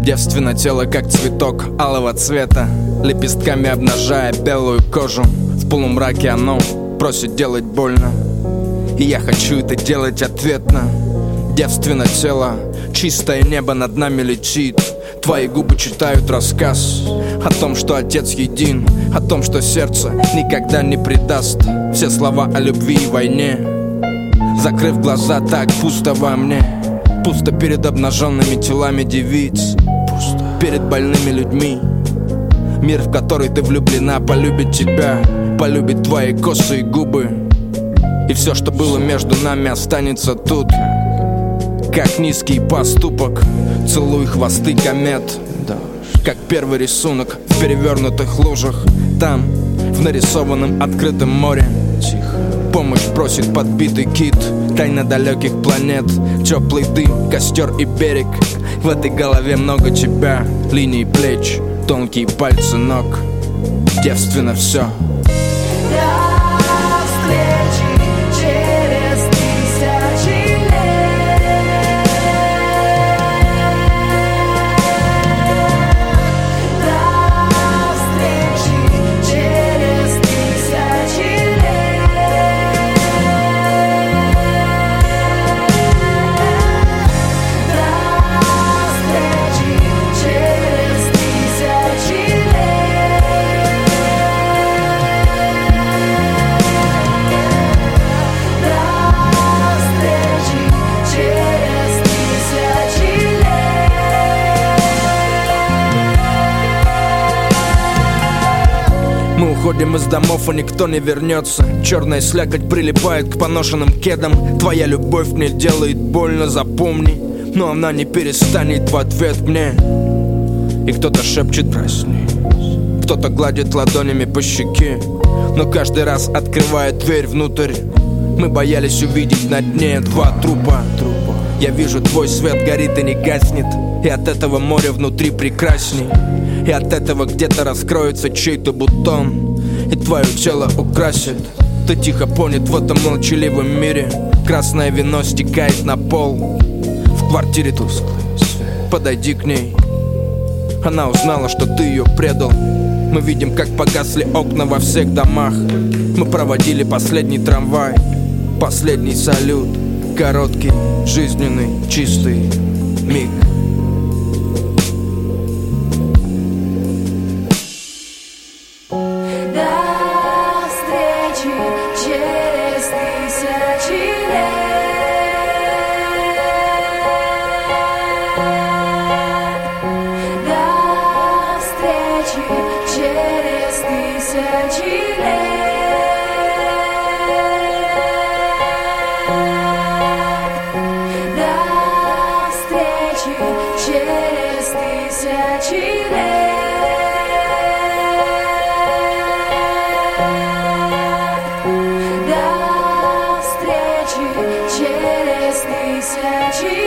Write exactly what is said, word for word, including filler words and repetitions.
Девственно тело, как цветок алого цвета, лепестками обнажая белую кожу. В полумраке оно просит делать больно, и я хочу это делать ответно. Девственно тело, чистое небо над нами летит. Твои губы читают рассказ о том, что Отец един, о том, что сердце никогда не предаст. Все слова о любви и войне. Закрыв глаза, так пусто во мне. Пусто перед обнаженными телами девиц, пусто перед больными людьми. Мир, в который ты влюблена, полюбит тебя, полюбит твои косые губы. И все, что было между нами, останется тут, как низкий поступок. Целуй хвосты комет, как первый рисунок в перевернутых лужах. Там, в нарисованном открытом море, помощь просит подбитый кит. Тайна далеких планет, теплый дым, костер и берег. В этой голове много тебя, линии плеч, тонкие пальцы ног. Девственно все. Мы уходим из домов, и никто не вернется. Черная слякоть прилипает к поношенным кедам. Твоя любовь мне делает больно, запомни. Но она не перестанет в ответ мне. И кто-то шепчет «Проснись», кто-то гладит ладонями по щеке, но каждый раз открывает дверь внутрь. Мы боялись увидеть на дне два трупа. Я вижу, твой свет горит и не гаснет, и от этого море внутри прекрасней. И от этого где-то раскроется чей-то бутон, и твое тело украсит. Ты тихо понят в этом молчаливом мире. Красное вино стекает на пол. В квартире тусклый свет. Подойди к ней. Она узнала, что ты ее предал. Мы видим, как погасли окна во всех домах. Мы проводили последний трамвай, последний салют. Короткий, жизненный, чистый миг. Через тысячи